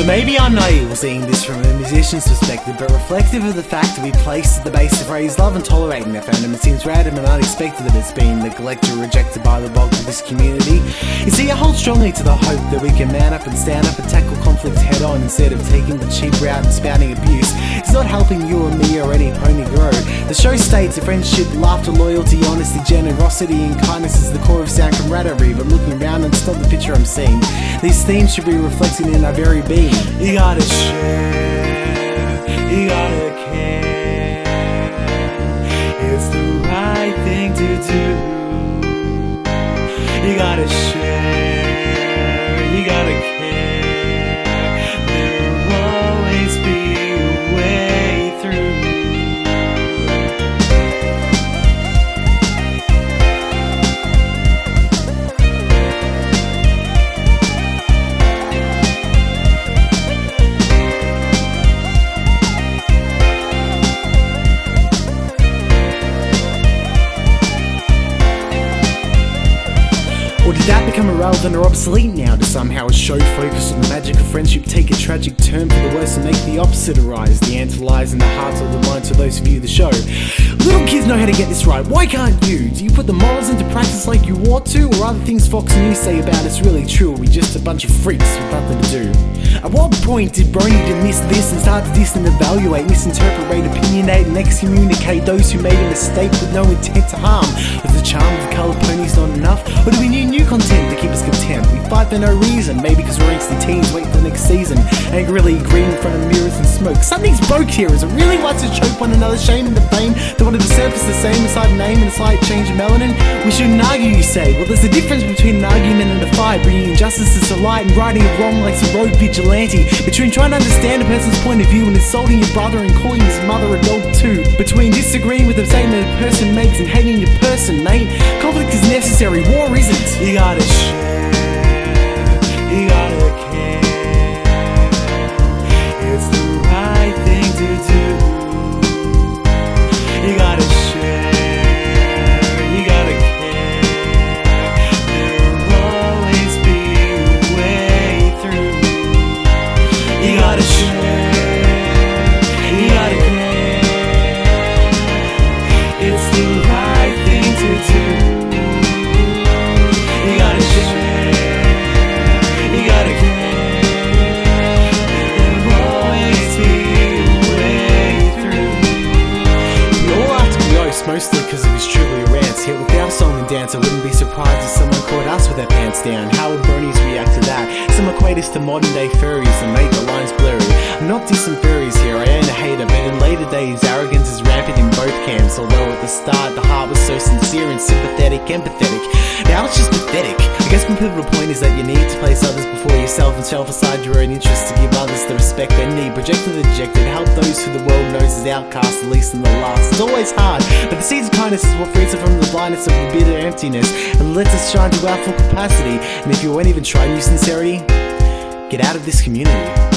So maybe I'm naive seeing this from a musician's perspective, but reflective of the fact that we place at the base the phrase love and tolerating their fandom, it seems random and unexpected that it's been neglected or rejected by the bulk of this community. You see, I hold strongly to the hope that we can man up and stand up and tackle conflict head on instead of taking the cheap route and spouting abuse. It's not helping you or me or any pony grow. The show states that friendship, laughter, loyalty, honesty, generosity and kindness is the core of sound camaraderie, but looking around and it's not the picture I'm seeing. These themes should be reflected in our very being. You gotta share, you gotta care. It's the right thing to do. You gotta share, you gotta care. There'll always be a way through. Or did that become irrelevant or obsolete now to somehow a show focused on the magic of friendship take a tragic turn for the worse and make the opposite arise? The answer lies in the hearts or the minds of those who view the show. Little kids know how to get this right, why can't you? Do you put the morals into practice like you ought to? Or are the things Fox News say about us really true? Or are we just a bunch of freaks with nothing to do? At what point did Brony dismiss this and start to diss and evaluate, misinterpret, rate, opinionate and excommunicate those who made a mistake with no intent to harm? Was the charm of the coloured ponies not enough? Or do we need new content to keep us content? We fight for no reason, maybe because we're angsty teens waiting for the next season, angrily agreeing in front of mirrors and smoke. Something's broke here. Is it really right to choke one another, shame and the fame? They wanted to surface the same inside name and a slight change of melanin. We shouldn't argue, you say. Well, there's a difference between an argument and a fight, bringing injustices to light and righting it wrong like some rogue vigilante. Between trying to understand a person's point of view and insulting your brother and calling his mother a dog too. Between disagreeing with the statement a person makes and hating the person, mate. Conflict is necessary, war isn't. You gotta share, you gotta care. It's the right thing to do. You gotta share, you gotta care. There'll always be a way through. You gotta share, you gotta care. It's the right thing to do. You gotta share, you gotta care. There'll always be a way through. We all have to be honest, mostly because it was truly a rant. Yet with our song and dance, I wouldn't be surprised if someone caught us with our pants down. How would bronies react to that? Some equate us to modern day furries and make the lines blurry. I'm not dissing furries here, I ain't a hater, but in later days arrogance is rampant in both camps. Although at the start the heart was so sincere and sympathetic, empathetic. Now it's just pathetic. I guess my pivotal point is that you need to place others before yourself and shelf aside your own interests to give others the respect they need. Projected the dejected, help those who the world knows as outcasts, the least and the last. It's always hard, but the seeds of kindness is what frees us from the blindness of the bitter emptiness and lets us shine to our full capacity. And if you won't even try new sincerity, get out of this community.